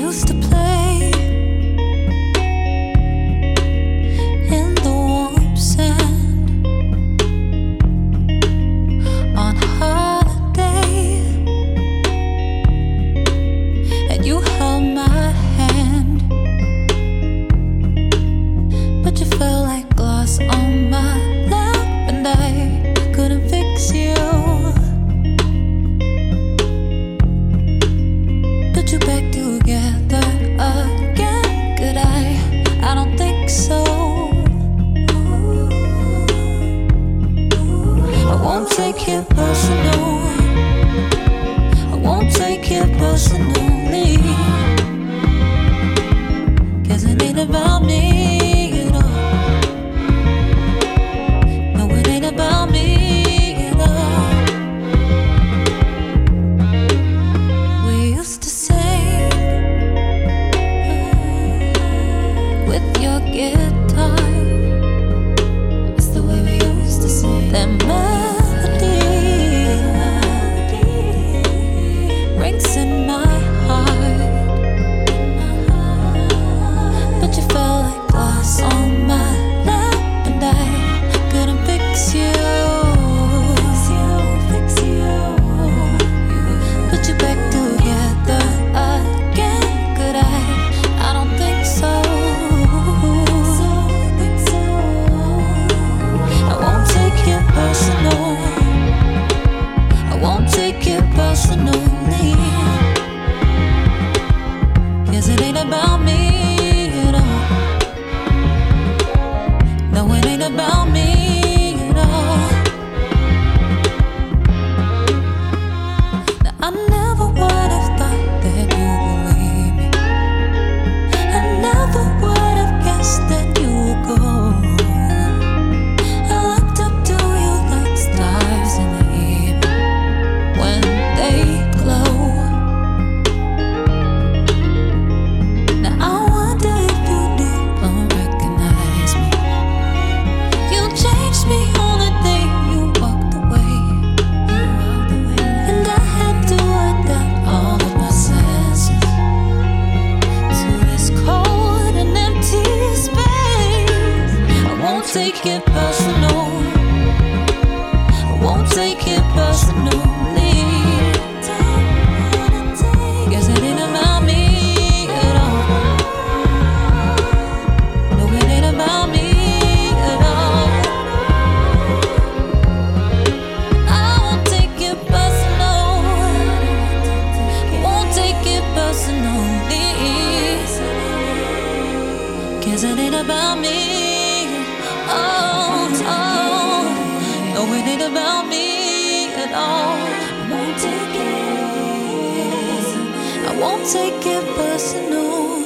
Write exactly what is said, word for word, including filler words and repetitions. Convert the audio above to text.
used to play in the warm sand on holiday, and you held my hand, but you felt like glass on my lap, and I couldn't fix you. Put you back together again, could I? I don't think so. I won't take it personal. I won't take it personally, 'cause it ain't about me at all. No, it ain't about me at all. We used to sing with your guitar. It's the way we used to sing. That melody rings in my heart, but you felt like glass on my lap, and I couldn't fix you. Put you back together again, could I? I don't think so. I won't take it personal. I won't take it personally, 'cause it ain't about me at all. No, it ain't about me at all. Now, I never would have thought that you would leave me. I never would have guessed that you would go. I looked up to you like stars in the evening when they glow. Now I wonder if you do recognize me. You changed me on the day you walked away, and I had to adapt all of my senses to this cold and empty space. I won't take it personal. I won't take it personally, 'cause it ain't about me at all. No, it ain't about me at all. I won't take it personal. I won't take it personally, 'cause it ain't about me. Oh, oh, no, it ain't about me at all. I won't take it. I won't take it personal.